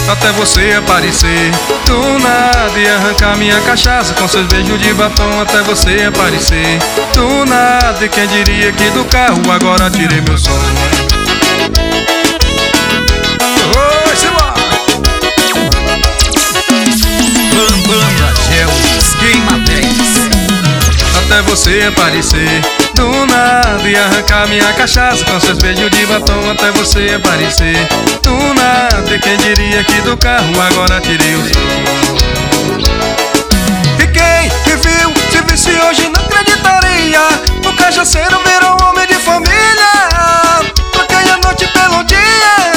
até você aparecer do nada e arrancar minha cachaça com seus beijos de batom. Até você aparecer do nada, e quem diria que do carro agora tirei meu som. Oi, Silva! Banda Gelos Queimatéis. Até você aparecer do nada e arrancar minha cachaça com seus beijos de batom. Até você aparecer do nada, e quem diria que do carro agora tirei o som. E quem me viu, se visse hoje não acreditaria. O cachaceiro virou um homem de família. Troquei a noite pelo dia.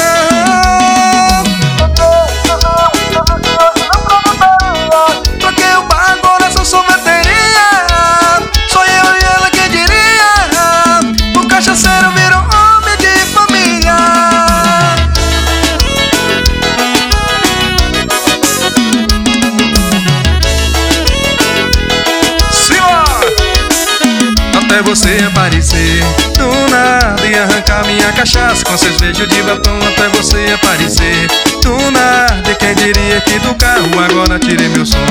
Troquei o bar, agora sou sorveteria. Só eu e ela, quem diria. O cachaceiro virou homem de família. Até você aparecer do nada e arrancar minha cachaça com seus beijos de batom. Até você aparecer do nada, e quem diria que do carro agora tirei meu som.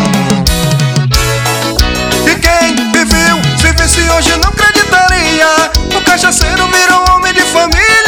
E quem me viu, se visse hoje não acreditaria. O cachaceiro virou homem de família.